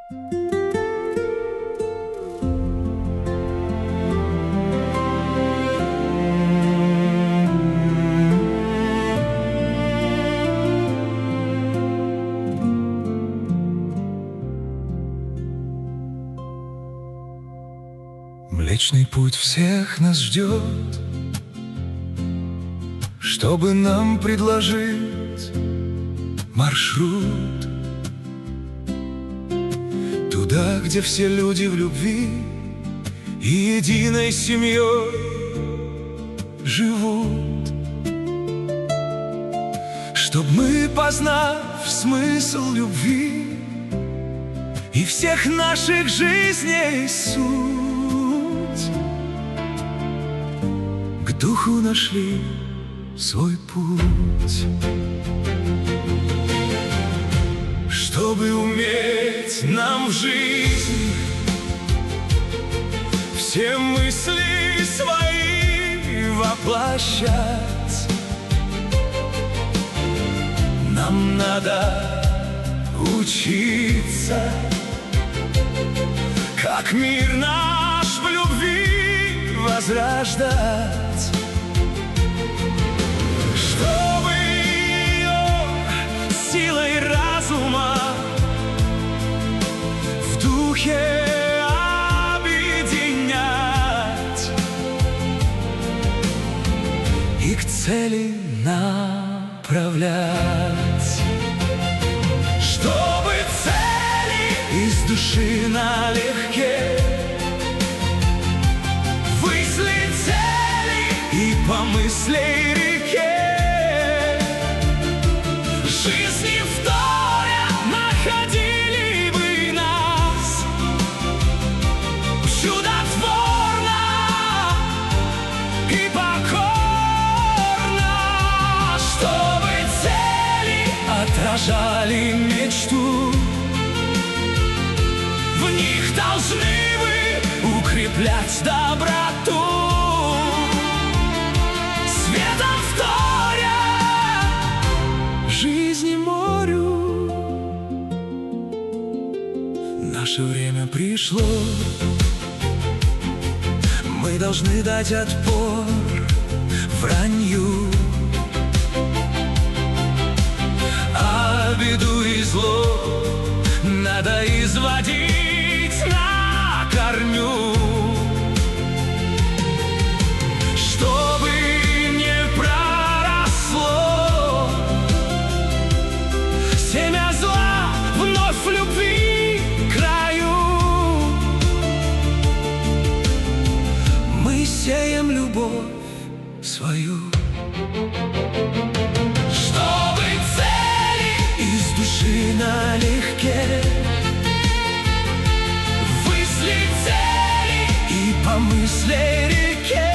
Млечный путь всех нас ждет, чтобы нам предложить маршрут туда, где все люди в любви и единой семьей живут. Чтоб мы, познав смысл любви и всех наших жизней суть, к духу нашли свой путь. Чтобы уметь нам в жизни все мысли свои воплощать, нам надо учиться, как мир наш в любви возрождать. Чтобы ее силой разума в духе объединять и к цели направлять. Чтобы цели из души налегке, высли цели и по мыслей реке, жизни вторя находили бы нас чудотворно и покорно. Чтобы цели отражали мечту, в них должны вы укреплять доброту, светом вторя жизни морю. Наше время пришло, мы должны дать отпор вранью, а беду и зло надо изводить на корню. Чтобы не проросло семя зла вновь в любви краю, мы сеем любовь свою. Чтобы цели из души налегке, высли цели и по мыслей реке,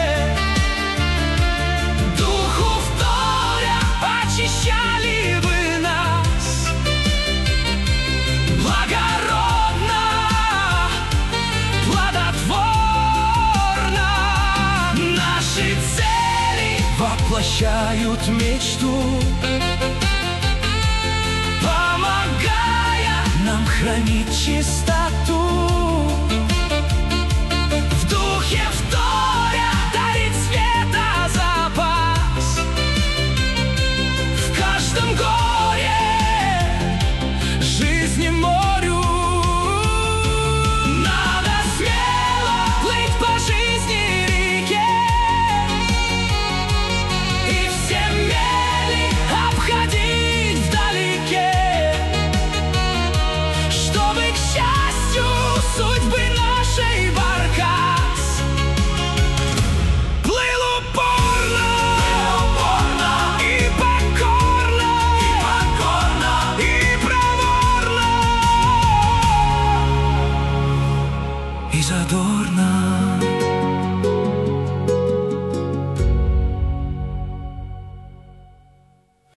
духу вторя очищали бы нас благородно, плодотворно. Наши цели воплощают мечту, помогая нам хранить чистоту.